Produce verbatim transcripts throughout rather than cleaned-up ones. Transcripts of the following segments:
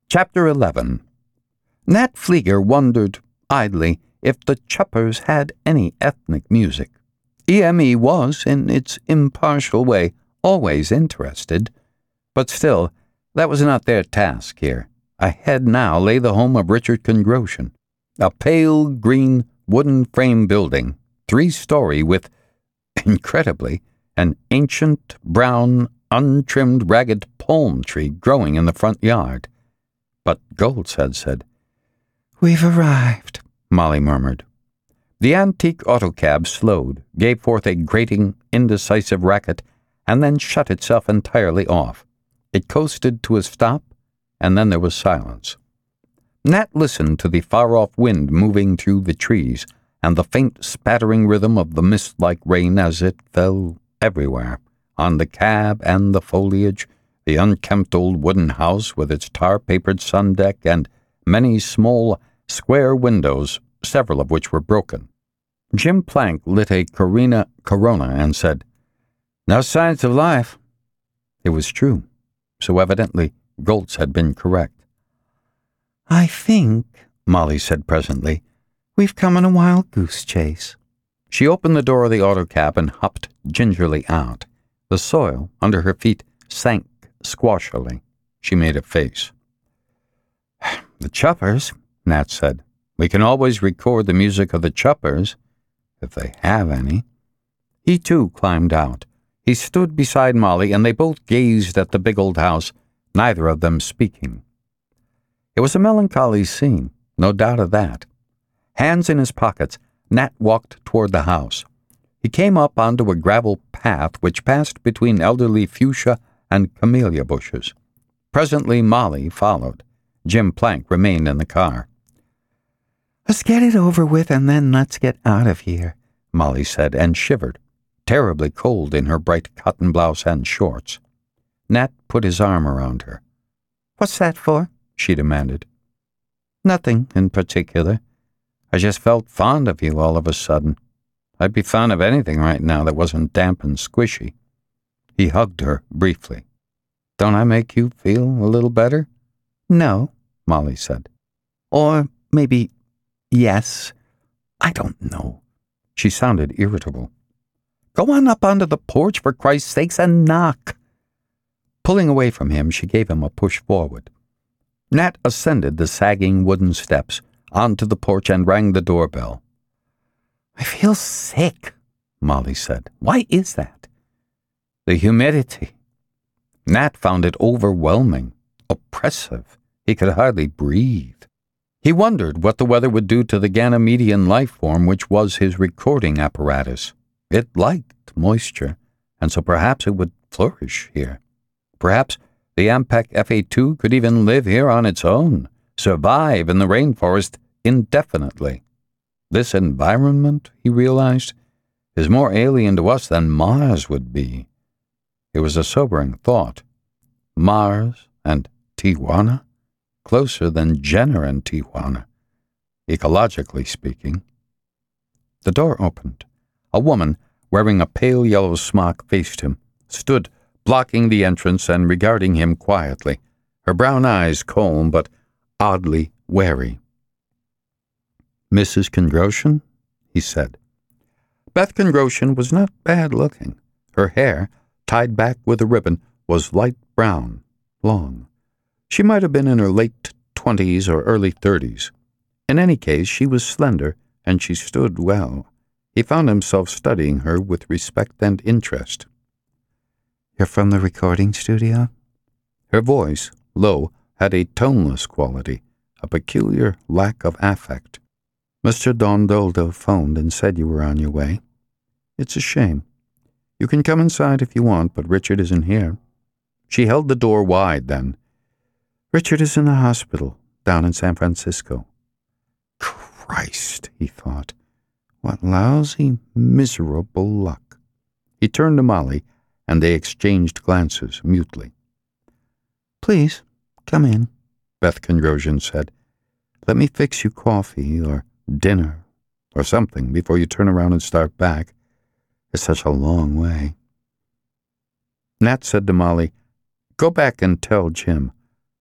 Chapter eleven. Nat Fleeger wondered, idly, if the Chuppers had any ethnic music. E M E was, in its impartial way, always interested. But still, that was not their task here. Ahead now lay the home of Richard Congroscian, a pale green wooden frame building, three-story with, incredibly, an ancient, brown, untrimmed, ragged palm tree growing in the front yard. But Goltz had said, "We've arrived," Molly murmured. The antique autocab slowed, gave forth a grating, indecisive racket, and then shut itself entirely off. It coasted to a stop, and then there was silence. Nat listened to the far-off wind moving through the trees, and the faint spattering rhythm of the mist-like rain as it fell everywhere, on the cab and the foliage, the unkempt old wooden house with its tar-papered sun-deck and many small, square windows, several of which were broken. Jim Plank lit a Corina Corona and said, "No signs of life." It was true, so evidently Goltz had been correct. "I think," Molly said presently, "we've come on a wild goose chase." She opened the door of the autocab and hopped gingerly out. The soil under her feet sank squashily. She made a face. "The Chuppers," Nat said. "We can always record the music of the Chuppers, if they have any." He, too, climbed out. He stood beside Molly, and they both gazed at the big old house, neither of them speaking. It was a melancholy scene, no doubt of that. Hands in his pockets, Nat walked toward the house. He came up onto a gravel path which passed between elderly fuchsia and camellia bushes. Presently Molly followed. Jim Plank remained in the car. "Let's get it over with and then let's get out of here," Molly said, and shivered, terribly cold in her bright cotton blouse and shorts. Nat put his arm around her. "What's that for?" she demanded. "Nothing in particular. I just felt fond of you all of a sudden. I'd be fond of anything right now that wasn't damp and squishy." He hugged her briefly. "Don't I make you feel a little better?" "No," Molly said. "Or maybe, yes. I don't know." She sounded irritable. "Go on up onto the porch, for Christ's sakes, and knock." Pulling away from him, she gave him a push forward. Nat ascended the sagging wooden steps onto the porch and rang the doorbell. "I feel sick," Molly said. "Why is that?" "The humidity." Nat found it overwhelming, oppressive. He could hardly breathe. He wondered what the weather would do to the Ganymedian life form which was his recording apparatus. It liked moisture, and so perhaps it would flourish here. Perhaps the Ampec F A two could even live here on its own, survive in the rainforest indefinitely. This environment, he realized, is more alien to us than Mars would be. It was a sobering thought. Mars and Tijuana? Closer than Jenner and Tijuana, ecologically speaking. The door opened. A woman, wearing a pale yellow smock, faced him, stood blocking the entrance and regarding him quietly, her brown eyes calm but oddly wary. "Missus Congroscian?" he said. Beth Congroscian was not bad-looking. Her hair, tied back with a ribbon, was light brown, long. She might have been in her late twenties or early thirties. In any case, she was slender, and she stood well. He found himself studying her with respect and interest. "You're from the recording studio?" Her voice, low, had a toneless quality, a peculiar lack of affect. "Mister Don Doldo phoned and said you were on your way. It's a shame. You can come inside if you want, but Richard isn't here." She held the door wide then. "Richard is in the hospital, down in San Francisco." Christ, he thought. What lousy, miserable luck. He turned to Molly, and they exchanged glances mutely. "Please, come in," Beth Congroscian said. "Let me fix you coffee or dinner or something before you turn around and start back. It's such a long way." Nat said to Molly, "Go back and tell Jim.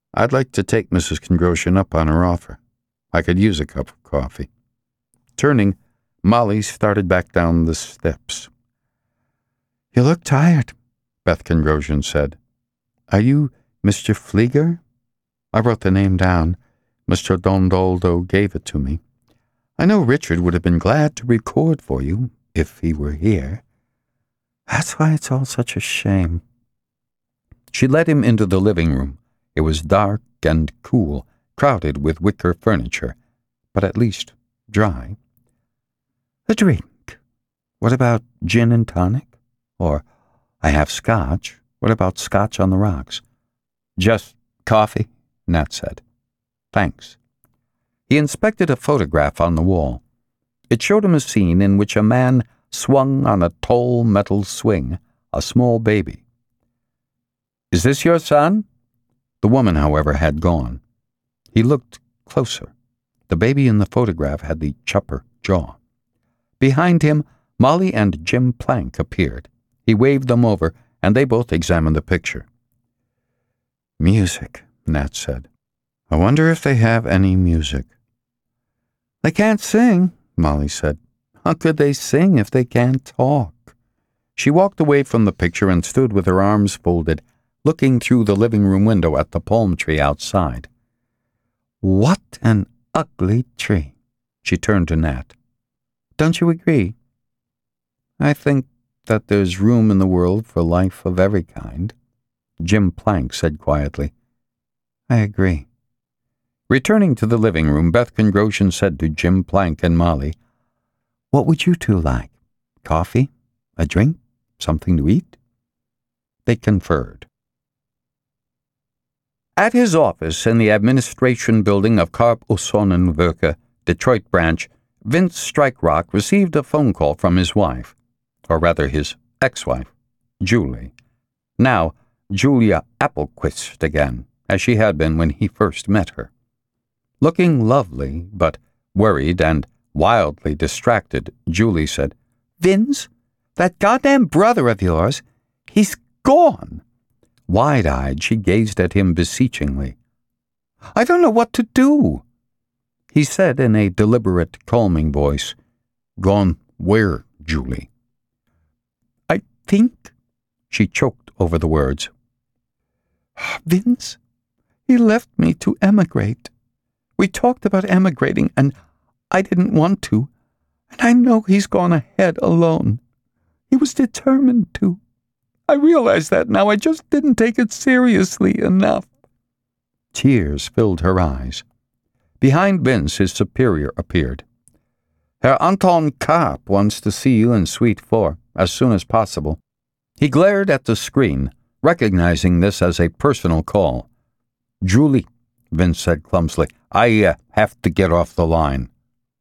I'd like to take Missus Kondrosian up on her offer. I could use a cup of coffee. Turning, Molly started back down the steps. You look tired, Beth Kondrosian said. Are you Mister Flieger? I wrote the name down. Mister Dondoldo gave it to me. I know Richard would have been glad to record for you, if he were here. That's why it's all such a shame. She led him into the living room. It was dark and cool, crowded with wicker furniture, but at least dry. A drink. What about gin and tonic? Or, I have scotch. What about scotch on the rocks? Just coffee, Nat said. Thanks. He inspected a photograph on the wall. It showed him a scene in which a man swung on a tall metal swing, a small baby. Is this your son? The woman, however, had gone. He looked closer. The baby in the photograph had the chupper jaw. Behind him, Molly and Jim Plank appeared. He waved them over, and they both examined the picture. Music, Nat said. I wonder if they have any music. They can't sing, Molly said. How could they sing if they can't talk? She walked away from the picture and stood with her arms folded, looking through the living room window at the palm tree outside. What an ugly tree, she turned to Nat. Don't you agree? I think that there's room in the world for life of every kind, Jim Plank said quietly. I agree. Returning to the living room, Beth Kondrosian said to Jim Plank and Molly, What would you two like? Coffee? A drink? Something to eat? They conferred. At his office in the administration building of Karp Osonenwerke, Detroit branch, Vince Strikerock received a phone call from his wife, or rather his ex-wife, Julie. Now, Julia Applequist again, as she had been when he first met her. Looking lovely, but worried and wildly distracted, Julie said, Vince, that goddamn brother of yours, he's gone. Wide-eyed, she gazed at him beseechingly. I don't know what to do. He said in a deliberate, calming voice, Gone where, Julie? I think, she choked over the words. Vince, he left me to emigrate. We talked about emigrating, and I didn't want to, and I know he's gone ahead alone. He was determined to. I realize that now. I just didn't take it seriously enough. Tears filled her eyes. Behind Vince, his superior appeared. Herr Anton Karp wants to see you in Suite four as soon as possible. He glared at the screen, recognizing this as a personal call. Julie, Vince said clumsily, I uh, have to get off the line.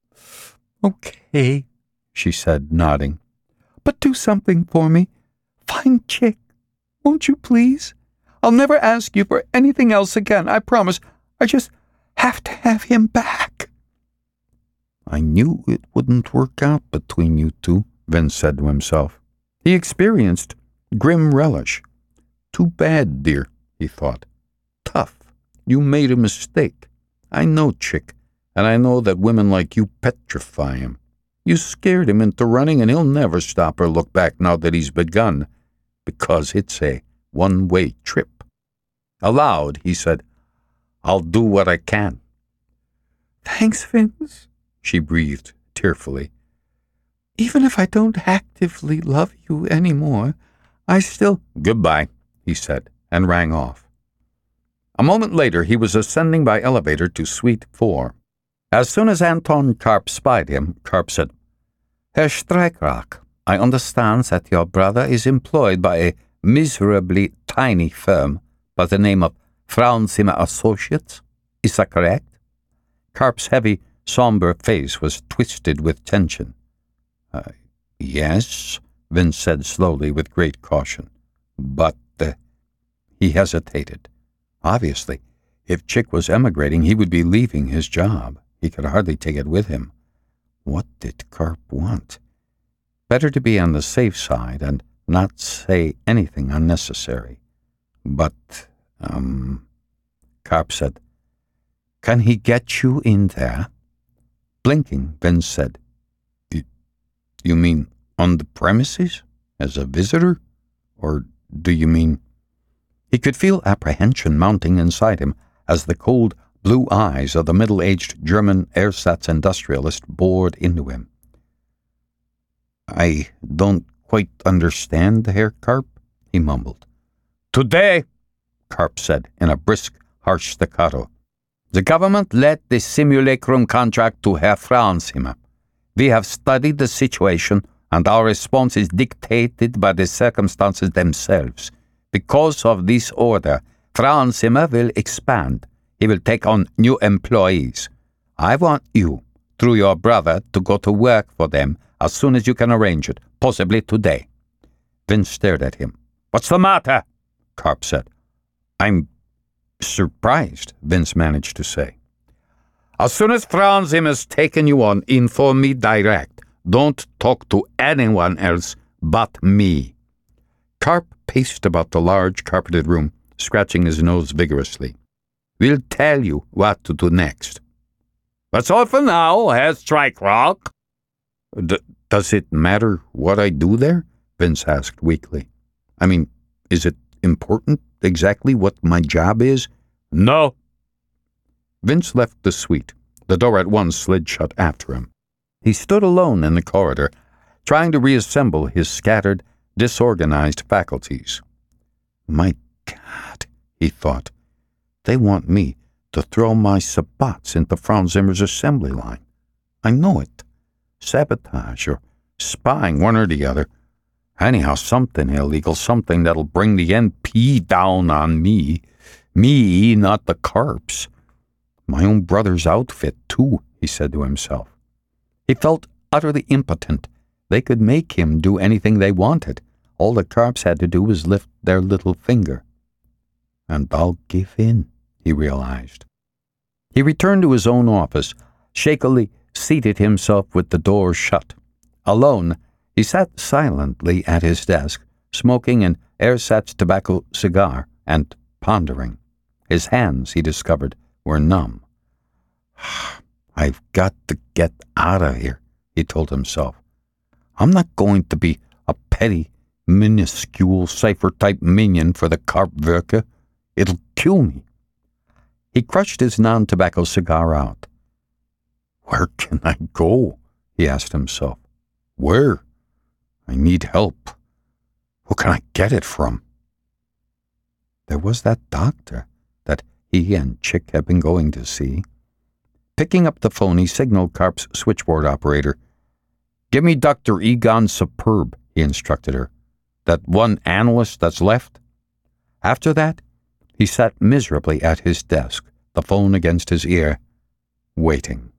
Okay, she said, nodding. But do something for me. Find Chick. Won't you please? I'll never ask you for anything else again, I promise. I just have to have him back. I knew it wouldn't work out between you two, Vince said to himself. He experienced grim relish. Too bad, dear, he thought. Tough. You made a mistake. I know Chick, and I know that women like you petrify him. You scared him into running, and he'll never stop or look back now that he's begun, because it's a one-way trip. Aloud, he said, I'll do what I can. Thanks, Vince, she breathed tearfully. Even if I don't actively love you anymore, I still... Goodbye, he said, and rang off. A moment later, he was ascending by elevator to Suite four. As soon as Anton Karp spied him, Karp said, Herr Strikerock, I understand that your brother is employed by a miserably tiny firm by the name of Frauenzimmer Associates. Is that correct? Karp's heavy, somber face was twisted with tension. Uh, yes, Vince said slowly with great caution. But, uh, he hesitated. Obviously, if Chick was emigrating, he would be leaving his job. He could hardly take it with him. What did Karp want? Better to be on the safe side and not say anything unnecessary. But, um... Karp said. Can he get you in there? Blinking, Vince said, You, you mean on the premises? As a visitor? Or do you mean... He could feel apprehension mounting inside him as the cold blue eyes of the middle-aged German ersatz industrialist bored into him. I don't quite understand, Herr Karp, he mumbled. Today, Karp said in a brisk, harsh staccato, the government let the simulacrum contract to Herr Frauenzimmer. We have studied the situation, and our response is dictated by the circumstances themselves. Because of this order, Frauenzimmer will expand. He will take on new employees. I want you, through your brother, to go to work for them as soon as you can arrange it, possibly today. Vince stared at him. What's the matter? Karp said. I'm surprised, Vince managed to say. As soon as Frauenzimmer's taken you on, inform me direct. Don't talk to anyone else but me. Karp paced about the large carpeted room, scratching his nose vigorously. We'll tell you what to do next. That's all for now, Herr Strike-Rock. D- does it matter what I do there? Vince asked weakly. I mean, is it important exactly what my job is? No. Vince left the suite. The door at once slid shut after him. He stood alone in the corridor, trying to reassemble his scattered, disorganized faculties. My God, he thought. They want me to throw my sabots into Frauenzimmer's assembly line. I know it. Sabotage or spying, one or the other. Anyhow, something illegal, something that'll bring the N P down on me. Me, not the Karps. My own brother's outfit, too, he said to himself. He felt utterly impotent. They could make him do anything they wanted. All the Karps had to do was lift their little finger. And I'll give in, he realized. He returned to his own office, shakily seated himself with the door shut. Alone, he sat silently at his desk, smoking an ersatz tobacco cigar and pondering. His hands, he discovered, were numb. I've got to get out of here, he told himself. I'm not going to be a petty, minuscule, cipher-type minion for the Karp-Werke. It'll kill me. He crushed his non-tobacco cigar out. Where can I go? He asked himself. Where? I need help. Who can I get it from? There was that doctor that he and Chick had been going to see. Picking up the phone, he signaled Karp's switchboard operator. Give me Doctor Egon Superb, he instructed her. That one analyst that's left. After that, he sat miserably at his desk, the phone against his ear, waiting.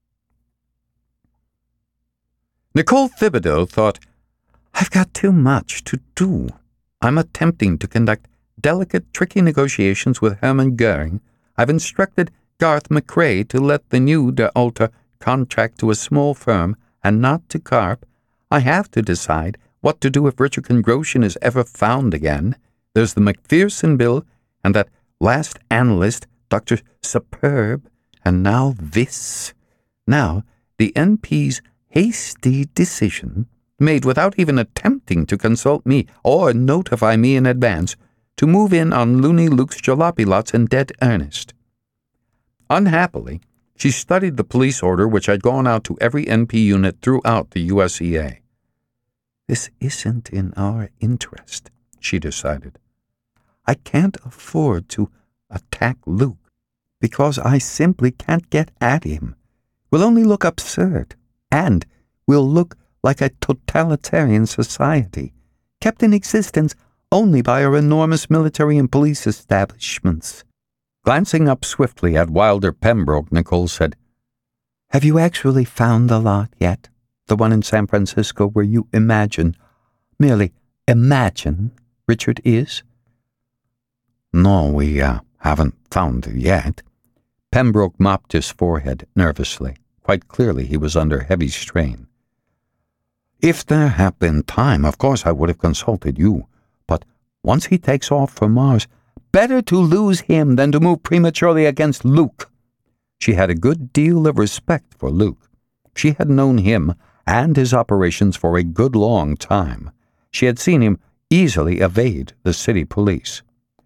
Nicole Thibodeau thought, I've got too much to do. I'm attempting to conduct delicate, tricky negotiations with Hermann Goering. I've instructed Garth McRae to let the new De Alta contract to a small firm and not to Karp. I have to decide what to do if Richard Grosjean is ever found again. There's the McPherson bill and that last analyst, Doctor Superb, and now this. Now, the N P's hasty decision, made without even attempting to consult me or notify me in advance, to move in on Looney Luke's jalopy lots in dead earnest. Unhappily, she studied the police order which had gone out to every N P unit throughout the U S E A. This isn't in our interest, she decided. I can't afford to attack Luke because I simply can't get at him. We'll only look absurd, and we'll look like a totalitarian society, kept in existence only by our enormous military and police establishments. Glancing up swiftly at Wilder Pembroke, Nicole said, Have you actually found the lot yet? The one in San Francisco where you imagine, merely imagine, Richard is? No, we uh, haven't found it yet. Pembroke mopped his forehead nervously. Quite clearly he was under heavy strain. If there had been time, of course I would have consulted you. But once he takes off for Mars, Better to lose him than to move prematurely against Luke. She had a good deal of respect for Luke. She had known him and his operations for a good long time. She had seen him easily evade the city police.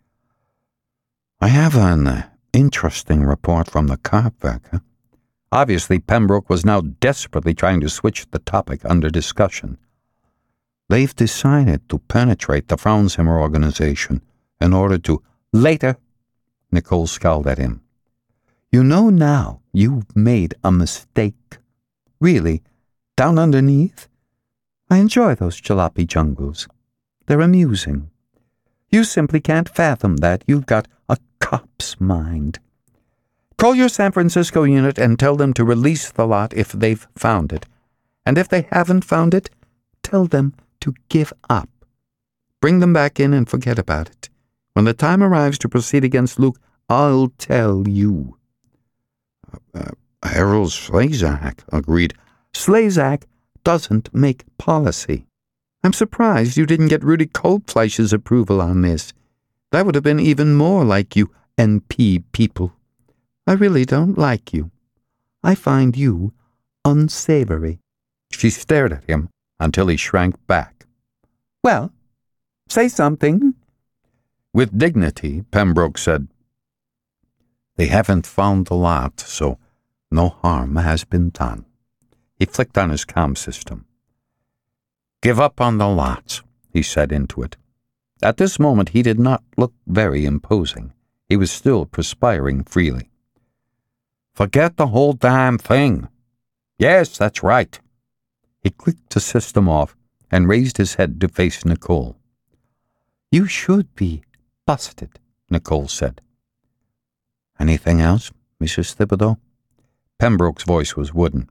I have an interesting report from the Carpwerk. Obviously, Pembroke was now desperately trying to switch the topic under discussion. They've decided to penetrate the Frauenzimmer organization in order to... Later, Nicole scowled at him. You know now you've made a mistake. Really, down underneath, I enjoy those jalopy jungles. They're amusing. You simply can't fathom that you've got a cop's mind. Call your San Francisco unit and tell them to release the lot if they've found it. And if they haven't found it, tell them to give up. Bring them back in and forget about it. When the time arrives to proceed against Luke, I'll tell you. Uh, uh, Harold Slezak agreed. Slezak doesn't make policy. I'm surprised you didn't get Rudy Coldfleisch's approval on this. That would have been even more like you N P people. I really don't like you. I find you unsavory. She stared at him until he shrank back. Well, say something. With dignity, Pembroke said, They haven't found the lot, so no harm has been done. He flicked on his comm system. Give up on the lot, he said into it. At this moment he did not look very imposing. He was still perspiring freely. Forget the whole damn thing. Yes, that's right. He clicked the system off and raised his head to face Nicole. You should be busted, Nicole said. Anything else, Missus Thibodeau? Pembroke's voice was wooden.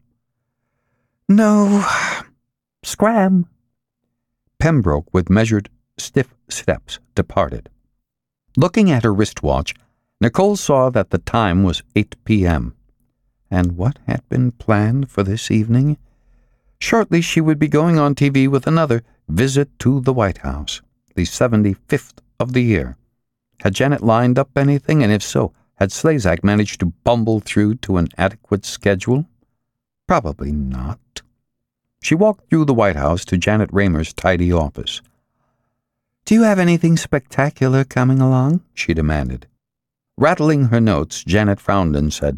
No. Scram. Pembroke, with measured, stiff steps, departed. Looking at her wristwatch, Nicole saw that the time was eight p.m. And what had been planned for this evening? Shortly she would be going on T V with another visit to the White House, the seventy-fifth of the year. Had Janet lined up anything, and if so, had Slezak managed to bumble through to an adequate schedule? Probably not. She walked through the White House to Janet Raymer's tidy office. Do you have anything spectacular coming along? She demanded. Rattling her notes, Janet frowned and said,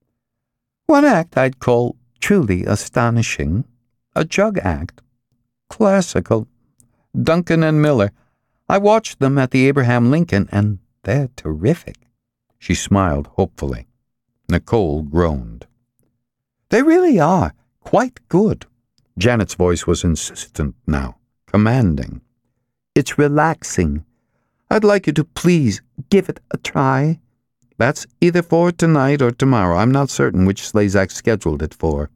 One act I'd call truly astonishing. A jug act. Classical. Duncan and Miller. I watched them at the Abraham Lincoln, and they're terrific. She smiled hopefully. Nicole groaned. They really are quite good. Janet's voice was insistent now, commanding. It's relaxing. I'd like you to please give it a try. That's either for tonight or tomorrow. I'm not certain which Slezak scheduled it for.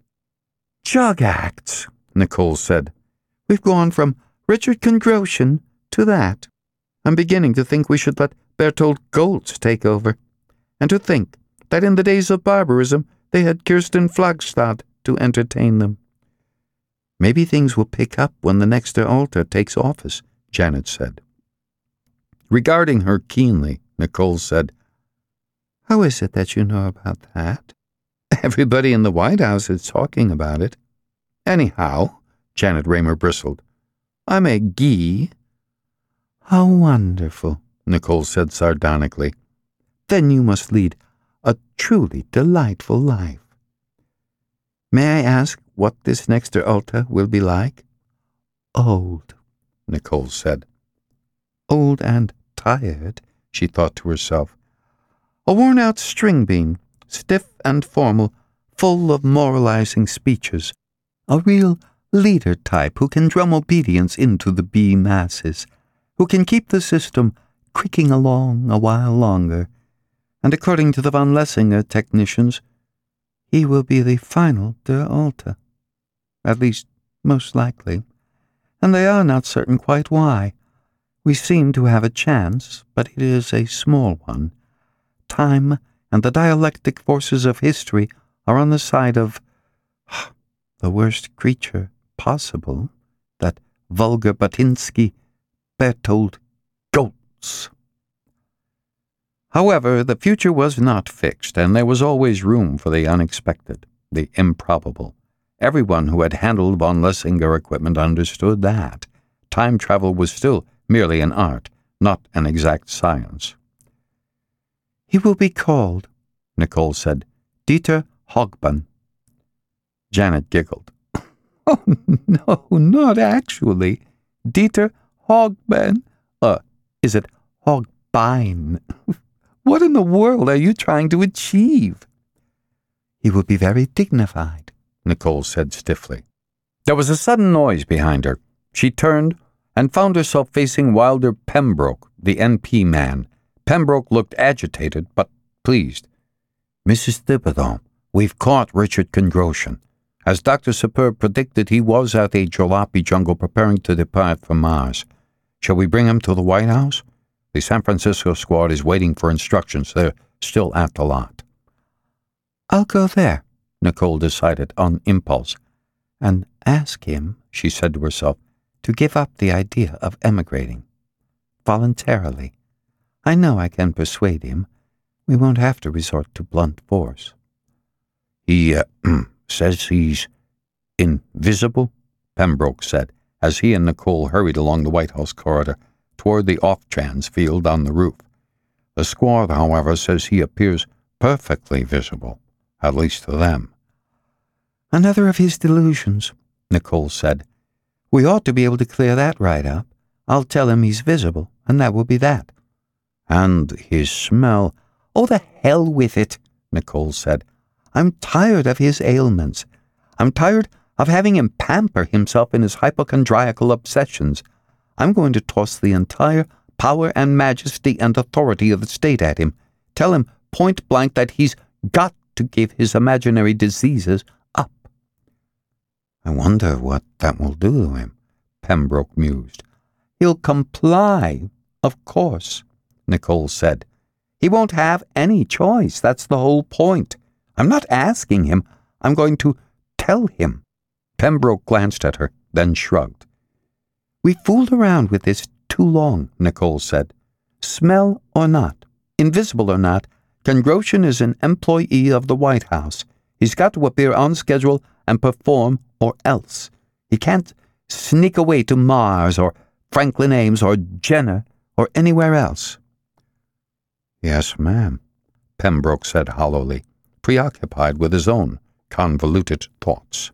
Jug acts, Nicole said. We've gone from Richard Kondroshan to that. I'm beginning to think we should let Bertolt Goltz take over. And to think that in the days of barbarism they had Kirsten Flagstad to entertain them. Maybe things will pick up when the next Alta takes office, Janet said. Regarding her keenly, Nicole said, How is it that you know about that? Everybody in the White House is talking about it. Anyhow, Janet Raymer bristled, I'm a Guy. How wonderful, Nicole said sardonically. Then you must lead a truly delightful life. May I ask what this next Alta will be like? Old, Nicole said. Old and tired, she thought to herself. A worn-out string bean, stiff and formal, full of moralizing speeches. A real leader type who can drum obedience into the bee masses, who can keep the system creaking along a while longer. And according to the von Lessinger technicians, he will be the final Der Alta. At least, most likely. And they are not certain quite why. We seem to have a chance, but it is a small one. Time and the dialectic forces of history are on the side of the worst creature possible, that vulgar Batinsky, Bertolt Goltz. However, the future was not fixed, and there was always room for the unexpected, the improbable. Everyone who had handled von Lessinger equipment understood that. Time travel was still merely an art, not an exact science. "He will be called," Nicole said, "Dieter Hogben." Janet giggled. "Oh, no, not actually. Dieter Hogben. Uh, is it Hogbein? What in the world are you trying to achieve?" "He will be very dignified," Nicole said stiffly. There was a sudden noise behind her. She turned and found herself facing Wilder Pembroke, the N P man. Pembroke looked agitated, but pleased. "Missus Thibodeau, we've caught Richard Kondroshan. As Doctor Superb predicted, he was at the Jalopy jungle preparing to depart for Mars. Shall we bring him to the White House? The San Francisco squad is waiting for instructions. They're still at the lot." "I'll go there," Nicole decided on impulse. "And ask him," she said to herself, "to give up the idea of emigrating. Voluntarily. I know I can persuade him. We won't have to resort to blunt force." "He, uh, says he's invisible?" Pembroke said, as he and Nicole hurried along the White House corridor toward the off-trans field on the roof. "The squad, however, says he appears perfectly visible, at least to them." "Another of his delusions," Nicole said. "We ought to be able to clear that right up. I'll tell him he's visible, and that will be that." "And his smell—" "Oh, the hell with it," Nicole said. "I'm tired of his ailments. I'm tired of having him pamper himself in his hypochondriacal obsessions. I'm going to toss the entire power and majesty and authority of the state at him. Tell him point blank that he's got to give his imaginary diseases up." "I wonder what that will do to him," Pembroke mused. "He'll comply, of course," Nicole said. "He won't have any choice. That's the whole point. I'm not asking him. I'm going to tell him." Pembroke glanced at her, then shrugged. "We fooled around with this too long," Nicole said. "Smell or not, invisible or not, Kondroshan is an employee of the White House. He's got to appear on schedule and perform or else. He can't sneak away to Mars or Franklin Ames or Jenner or anywhere else." "Yes, ma'am," Pembroke said hollowly, preoccupied with his own convoluted thoughts.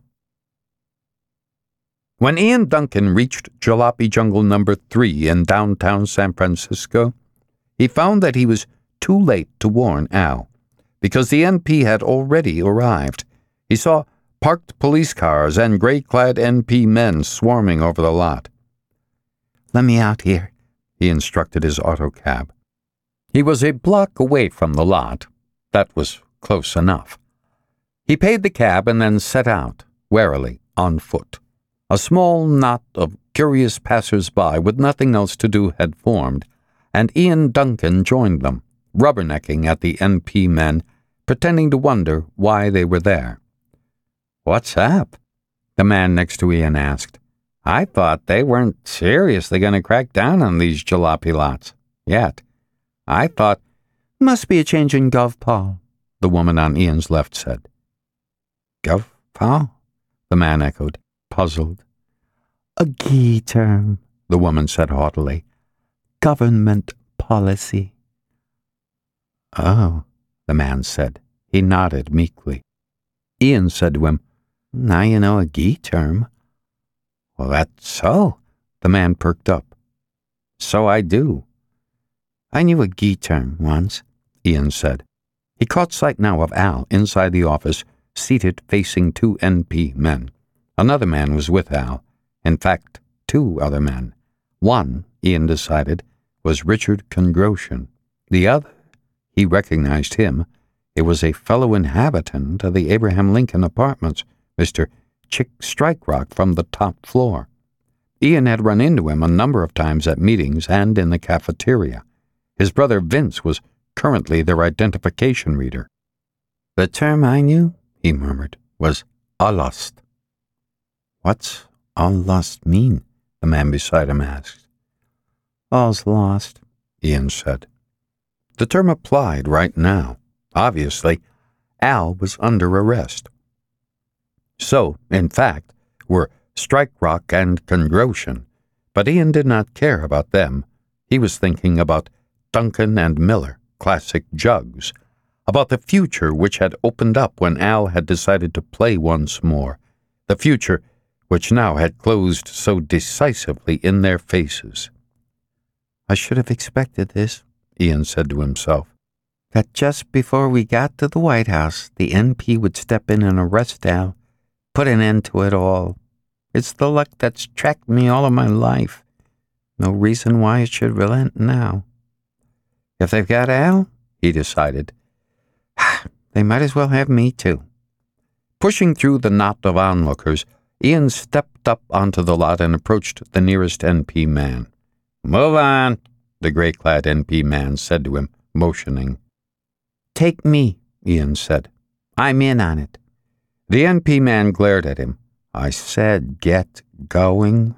When Ian Duncan reached Jalopy Jungle number three in downtown San Francisco, he found that he was too late to warn Al, because the N P had already arrived. He saw parked police cars and gray-clad N P men swarming over the lot. "Let me out here," he instructed his autocab. He was a block away from the lot. That was close enough. He paid the cab and then set out, warily, on foot. A small knot of curious passers-by with nothing else to do had formed, and Ian Duncan joined them, rubbernecking at the N P men, pretending to wonder why they were there. "What's up?" the man next to Ian asked. "I thought they weren't seriously going to crack down on these jalopy lots. Yet. I thought—" "Must be a change in GovPol," the woman on Ian's left said. "GovPol?" the man echoed, puzzled. "A G I term," the woman said haughtily. "Government policy." "Oh," the man said. He nodded meekly. Ian said to him, "Now you know a G I term." "Well, that's so." The man perked up. "So I do." "I knew a G I term once," Ian said. He caught sight now of Al inside the office, seated facing two N P men. Another man was with Al. In fact, two other men. One, Ian decided, was Richard Kondroshan. The other, he recognized him. It was a fellow inhabitant of the Abraham Lincoln Apartments, Mister Chick Strikerock from the top floor. Ian had run into him a number of times at meetings and in the cafeteria. His brother Vince was currently their identification reader. "The term I knew," he murmured, "was allust." "What's allust mean?" the man beside him asked. "All's lost," Ian said. The term applied right now. Obviously, Al was under arrest. So, in fact, were Strike Rock and Congroshen, but Ian did not care about them. He was thinking about Duncan and Miller, classic jugs, about the future which had opened up when Al had decided to play once more, the future which now had closed so decisively in their faces. I should have expected this, Ian said to himself, that just before we got to the White House, the N P would step in and arrest Al, put an end to it all. It's the luck that's tracked me all of my life. No reason why it should relent now. If they've got Al, he decided, they might as well have me too. Pushing through the knot of onlookers, Ian stepped up onto the lot and approached the nearest N P man. Move on, the gray-clad N P man said to him, motioning. Take me, Ian said. I'm in on it. The N P man glared at him. I said get going.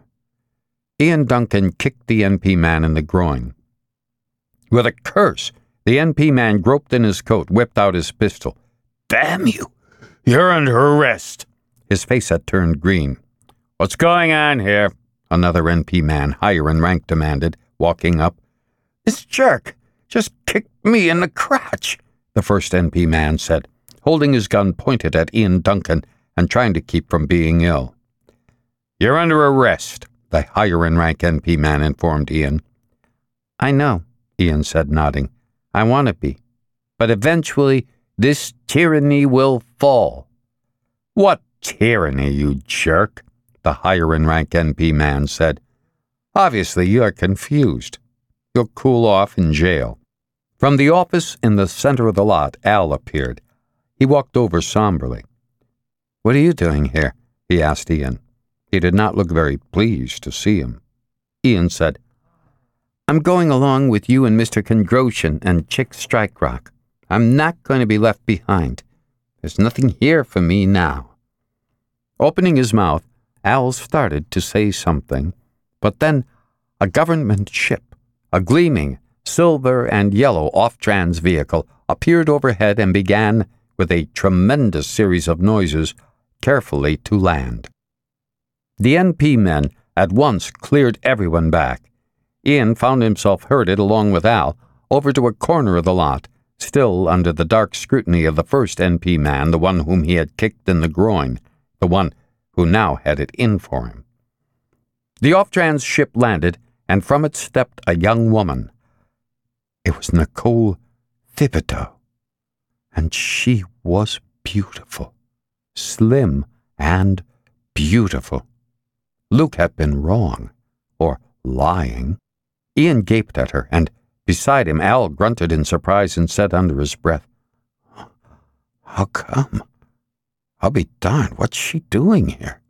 Ian Duncan kicked the N P man in the groin. With a curse, the N P man groped in his coat, whipped out his pistol. Damn you! You're under arrest! His face had turned green. What's going on here? Another N P man, higher in rank, demanded, walking up. This jerk just kicked me in the crotch, the first N P man said, holding his gun pointed at Ian Duncan and trying to keep from being ill. You're under arrest, the higher in rank N P man informed Ian. I know, Ian said, nodding. I want to be. But eventually, this tyranny will fall. What tyranny, you jerk? The higher in rank N P man said. Obviously, you're confused. You'll cool off in jail. From the office in the center of the lot, Al appeared. He walked over somberly. What are you doing here? He asked Ian. He did not look very pleased to see him. Ian said, I'm going along with you and Mister Congroshen and Chick Strike Rock. I'm not going to be left behind. There's nothing here for me now. Opening his mouth, Al started to say something, but then a government ship, a gleaming silver and yellow off-trans vehicle, appeared overhead and began, with a tremendous series of noises, carefully to land. The N P men at once cleared everyone back. Ian found himself herded along with Al over to a corner of the lot, still under the dark scrutiny of the first N P man, the one whom he had kicked in the groin, the one who now had it in for him. The off-trans ship landed, and from it stepped a young woman. It was Nicole Thibodeau, and she was beautiful, slim and beautiful. Luke had been wrong, or lying. Ian gaped at her, and beside him Al grunted in surprise and said under his breath, How come? I'll be darned, what's she doing here?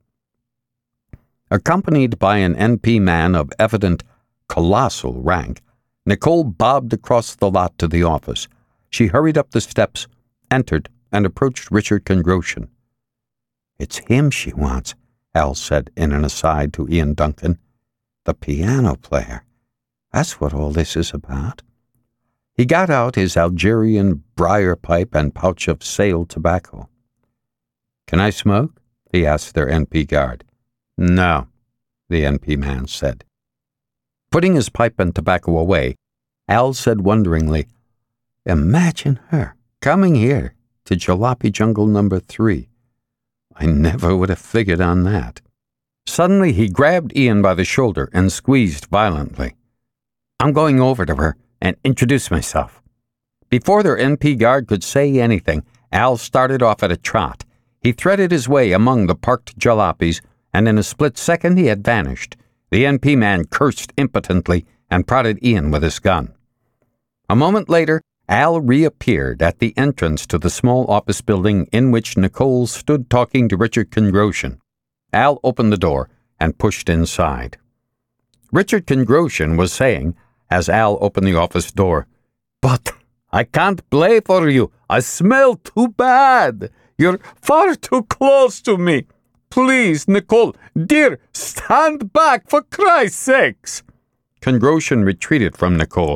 Accompanied by an N P man of evident colossal rank, Nicole bobbed across the lot to the office. She hurried up the steps, entered, and approached Richard Congroshen. It's him she wants, Al said in an aside to Ian Duncan. The piano player. That's what all this is about. He got out his Algerian briar pipe and pouch of sale tobacco. Can I smoke? He asked their N P guard. No, the N P man said. Putting his pipe and tobacco away, Al said wonderingly, Imagine her coming here to Jalopy Jungle number three. I never would have figured on that. Suddenly he grabbed Ian by the shoulder and squeezed violently. I'm going over to her and introduce myself. Before their N P guard could say anything, Al started off at a trot. He threaded his way among the parked jalopies, and in a split second he had vanished. The N P man cursed impotently and prodded Ian with his gun. A moment later, Al reappeared at the entrance to the small office building in which Nicole stood talking to Richard Congroshen. Al opened the door and pushed inside. Richard Congroshen was saying, as Al opened the office door, But I can't play for you. I smell too bad. You're far too close to me. Please, Nicole, dear, stand back for Christ's sakes. Congroshen retreated from Nicole,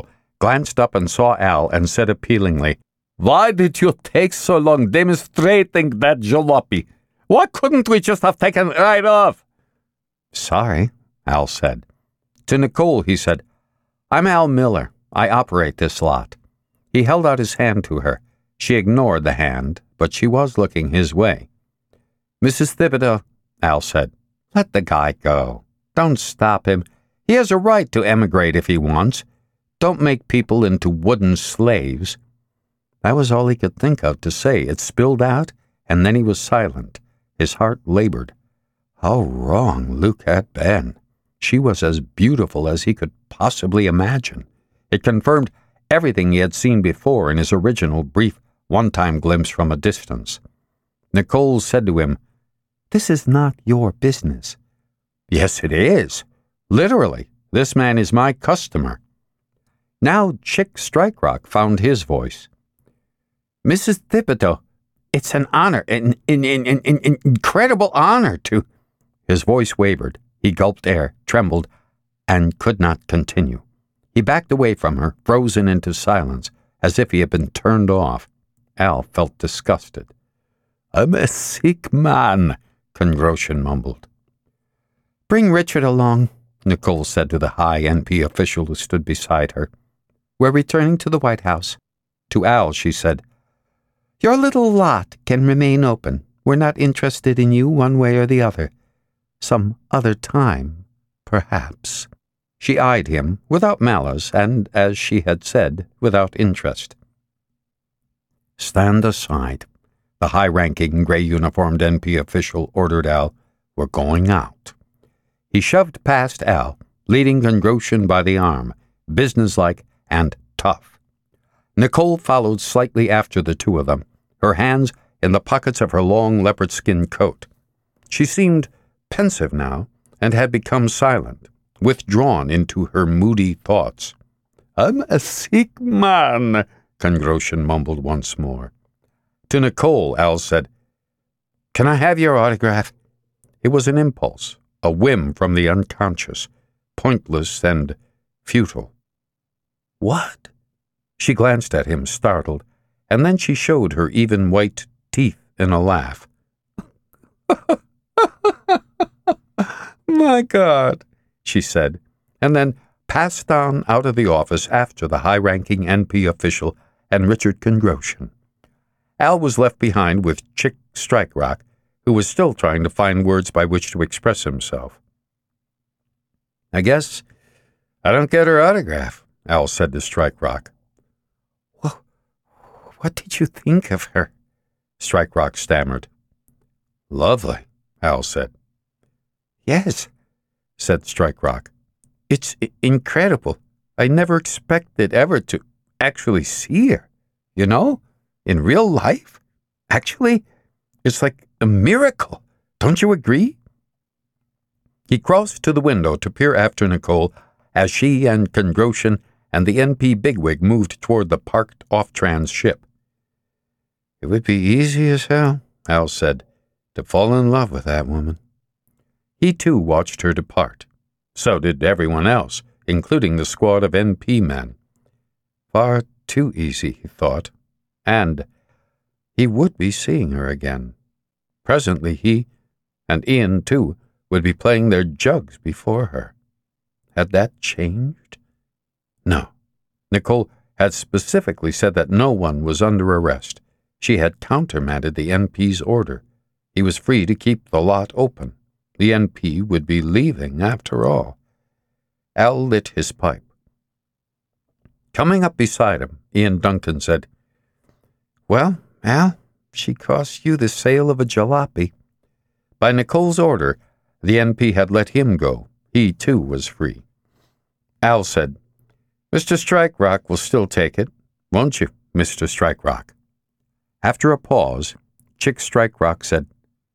glanced up and saw Al and said appealingly, "Why did you take so long demonstrating that jalopy? Why couldn't we just have taken it right off?" "Sorry," Al said. To Nicole, he said, "I'm Al Miller. I operate this lot." He held out his hand to her. She ignored the hand, but she was looking his way. "Missus Thibodeau," Al said, "let the guy go. Don't stop him. He has a right to emigrate if he wants. Don't make people into wooden slaves." That was all he could think of to say. It spilled out, and then he was silent. His heart labored. How wrong Luke had been. She was as beautiful as he could possibly imagine. It confirmed everything he had seen before in his original brief one-time glimpse from a distance. Nicole said to him, "This is not your business." "Yes, it is. Literally, this man is my customer." Now Chick Strike Rock found his voice. "Missus Thibodeau, it's an honor, an, an, an, an, an incredible honor to—" His voice wavered. He gulped air, trembled, and could not continue. He backed away from her, frozen into silence, as if he had been turned off. Al felt disgusted. "I'm a sick man," Kongroshin mumbled. "Bring Richard along," Nicole said to the high N P official who stood beside her. "We're returning to the White House." To Al, she said, "Your little lot can remain open. We're not interested in you one way or the other. Some other time, perhaps." She eyed him without malice and, as she had said, without interest. "Stand aside," the high-ranking, gray-uniformed N P official ordered Al. "We're going out." He shoved past Al, leading Kongroshin by the arm, businesslike and tough. Nicole followed slightly after the two of them, her hands in the pockets of her long leopard skin coat. She seemed pensive now and had become silent, withdrawn into her moody thoughts. "I'm a sick man," Kongroshin mumbled once more. To Nicole, Al said, "Can I have your autograph?" It was an impulse, a whim from the unconscious, pointless and futile. "What?" She glanced at him, startled, and then she showed her even white teeth in a laugh. "My God," she said, and then passed on out of the office after the high-ranking N P official and Richard Kongroshin. Al was left behind with Chick Strike Rock, who was still trying to find words by which to express himself. "I guess I don't get her autograph," Al said to Strike Rock. "Well, what did you think of her?" Strike Rock stammered. "Lovely," Al said. "Yes," said Strike Rock. "It's I- incredible. I never expected ever to actually see her, you know, in real life. Actually, it's like a miracle. Don't you agree?" He crossed to the window to peer after Nicole as she and Kongroshin and the N P bigwig moved toward the parked off-trans ship. "It would be easy as hell," Al said, "to fall in love with that woman." He too watched her depart. So did everyone else, including the squad of N P men. Far too easy, he thought. And he would be seeing her again. Presently he, and Ian too, would be playing their jugs before her. Had that changed? No. Nicole had specifically said that no one was under arrest. She had countermanded the N P's order. He was free to keep the lot open. The N P would be leaving after all. Al lit his pipe. Coming up beside him, Ian Duncan said, "Well, Al, she cost you the sale of a jalopy." By Nicole's order, the N P had let him go. He, too, was free. Al said, "Mister Strike Rock will still take it, won't you, Mister Strike Rock?" After a pause, Chick Strike Rock said,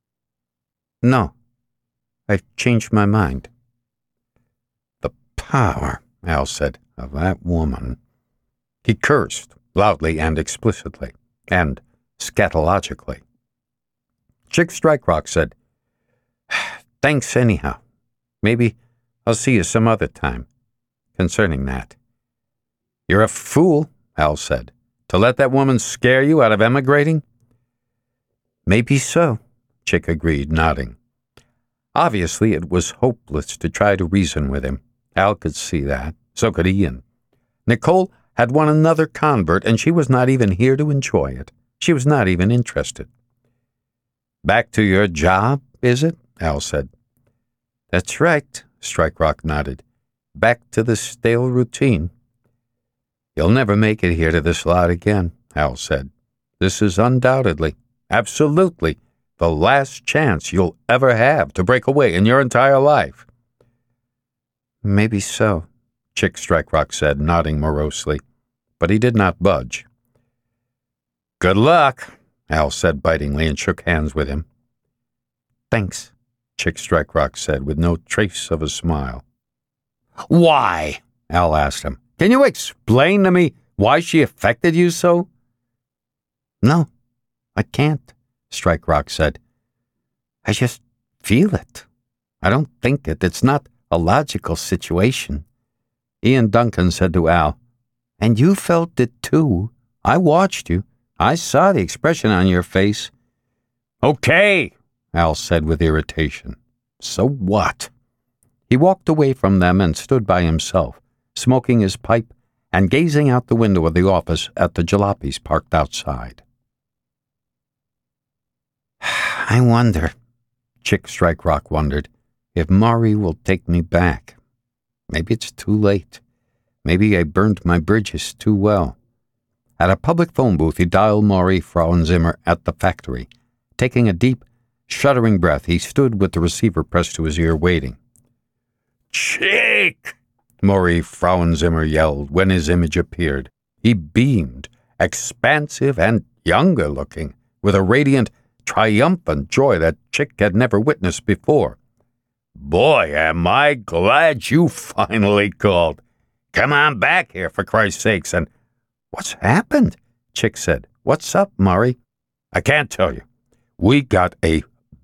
"No, I've changed my mind." "The power," Al said, "of that woman." He cursed, loudly and explicitly, and scatologically. Chick Strike Rock said, "Thanks anyhow. Maybe I'll see you some other time concerning that." You're a fool, Al said, to let that woman scare you out of emigrating. Maybe so, Chick agreed, nodding. Obviously, it was hopeless to try to reason with him. Al could see that. So could Ian. Nicole had won another convert, and she was not even here to enjoy it. She was not even interested. Back to your job, is it? Al said. That's right, Strike Rock nodded. Back to the stale routine. You'll never make it here to this lot again, Al said. This is undoubtedly, absolutely, the last chance you'll ever have to break away in your entire life. Maybe so, Chick Strike Rock said, nodding morosely, but he did not budge. Good luck, Al said bitingly and shook hands with him. Thanks, Chick Strike Rock said with no trace of a smile. Why? Al asked him. Can you explain to me why she affected you so? No, I can't, Strike Rock said. I just feel it. I don't think it. It's not a logical situation. Ian Duncan said to Al, and you felt it too. I watched you. I saw the expression on your face. Okay, Al said with irritation. So what? He walked away from them and stood by himself, smoking his pipe and gazing out the window of the office at the jalopies parked outside. I wonder, Chick Strike Rock wondered, if Maury will take me back. Maybe it's too late. Maybe I burned my bridges too well. At a public phone booth, he dialed Maury Frauenzimmer at the factory. Taking a deep, shuddering breath, he stood with the receiver pressed to his ear, waiting. Chick! Maury Frauenzimmer yelled when his image appeared. He beamed, expansive and younger-looking, with a radiant, triumphant joy that Chick had never witnessed before. Boy, am I glad you finally called. Come on back here, for Christ's sakes, and... What's happened? Chick said. What's up, Maury? I can't tell you. We got a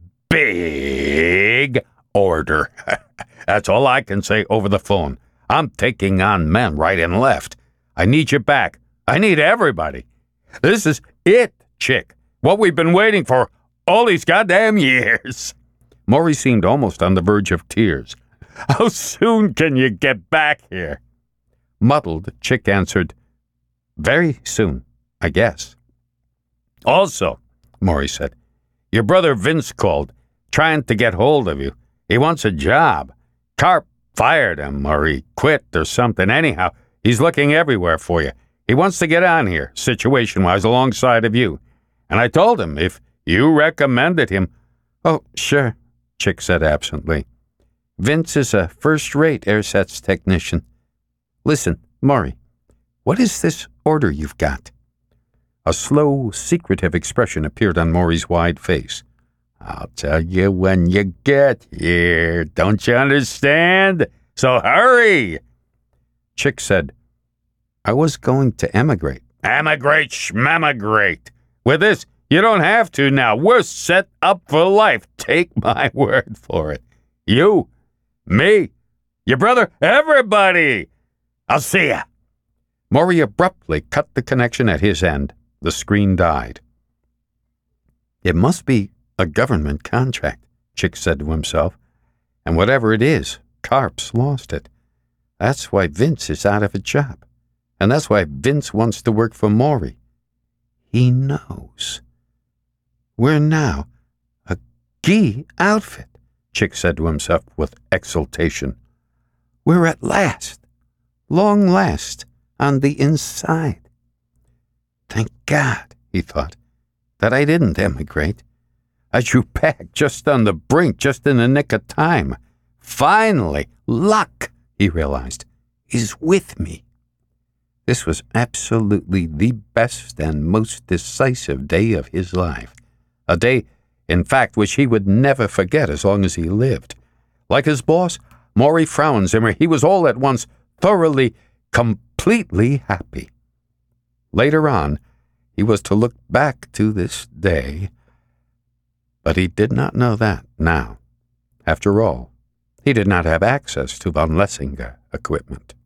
big order. That's all I can say over the phone. I'm taking on men right and left. I need you back. I need everybody. This is it, Chick. What we've been waiting for all these goddamn years. Maury seemed almost on the verge of tears. How soon can you get back here? Muddled, Chick answered, very soon, I guess. Also, Maury said, your brother Vince called, trying to get hold of you. He wants a job. Carp fired him, or he quit or something. Anyhow, he's looking everywhere for you. He wants to get on here, situation-wise, alongside of you. And I told him if you recommended him... Oh, sure, Chick said absently. Vince is a first-rate airsets technician. Listen, Maury, what is this order you've got? A slow, secretive expression appeared on Maury's wide face. I'll tell you when you get here. Don't you understand? So hurry! Chick said, I was going to emigrate. Emigrate, schmemigrate. With this, you don't have to now. We're set up for life. Take my word for it. You, me, your brother, everybody. I'll see ya. Maury abruptly cut the connection at his end. The screen died. It must be a government contract, Chick said to himself. And whatever it is, Carp's lost it. That's why Vince is out of a job. And that's why Vince wants to work for Maury. He knows. We're now a Gee outfit, Chick said to himself with exultation. We're at last, long last, on the inside. Thank God, he thought, that I didn't emigrate. I drew back just on the brink, just in the nick of time. Finally, luck, he realized, is with me. This was absolutely the best and most decisive day of his life. A day, in fact, which he would never forget as long as he lived. Like his boss, Maury Frauenzimmer, he was all at once thoroughly, completely happy. Later on, he was to look back to this day, but he did not know that now. After all, he did not have access to von Lessinger equipment.